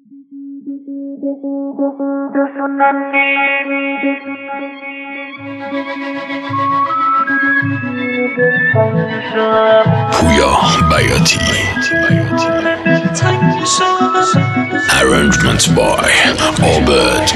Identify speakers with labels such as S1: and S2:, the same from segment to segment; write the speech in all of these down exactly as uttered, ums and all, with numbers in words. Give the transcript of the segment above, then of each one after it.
S1: پویا بیاتی Arrangement by Obed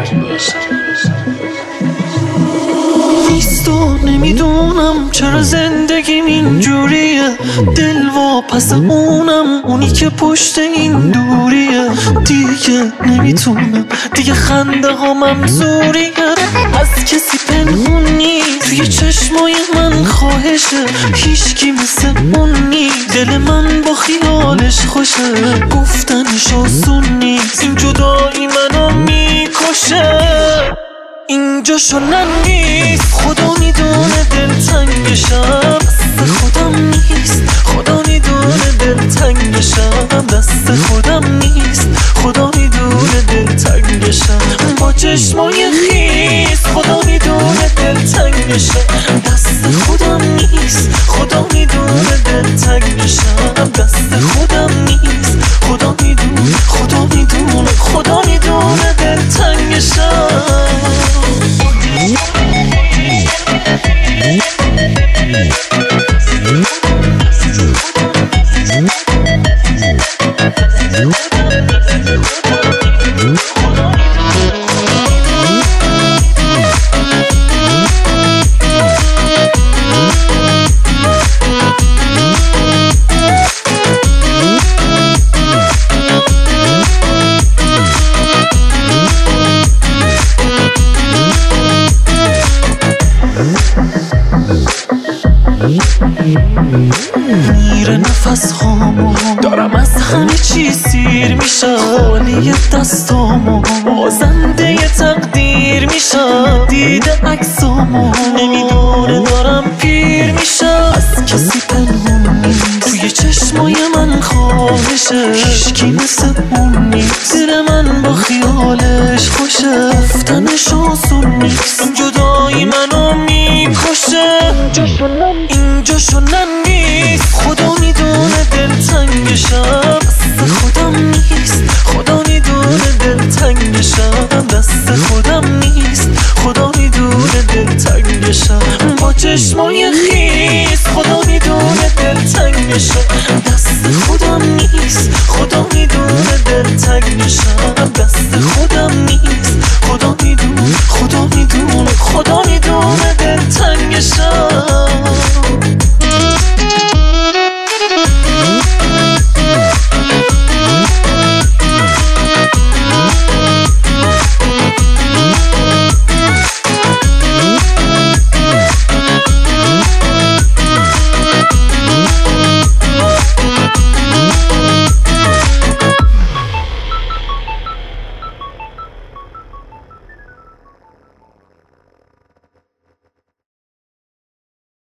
S2: نیستو نمیدونم چرا زندگیم اینجوریه، دل واپس اونم، اونی که پشت این دوریه. دیگه نمیتونم، دیگه خنده ها منظوریه، از کسی پنهون نیست توی چشمای من خواهشه، هیچکی مثل اون نیست، دل من با خیالش خوشه، گفتنش آسون نیست، این جدایی منو میکشه. اینجا شنن نیست، خدا میدونه دلتنگشم، دست خودم نیست، خدا میدونه دلتنگشم، دست خودم نیست، خدا میدونه دلتنگشم، با چشمای خیس خدا میدونه دلتنگشم، دست خودم نیست، خدا میدونه دلتنگشم، دست خودم نیست، خدا میدونه، خدا میدونه، خدا میدونه دلتنگشم. میره نفس هامو، دارم از همه چی سیر میشم، خالی دستامو، بازنده تقدیر میشم، دیده عکسامو، نمیدونه دارم پیر میشم، از کسی پنهون نیست توی چشمای من خواهشه، هیچکی مثل اون نیست، دل من با خیالش خوشه، گفتنش آسون نیست، این جدایی منو میکشه. اینجا شنن نیست، خدا میدونه دلتنگ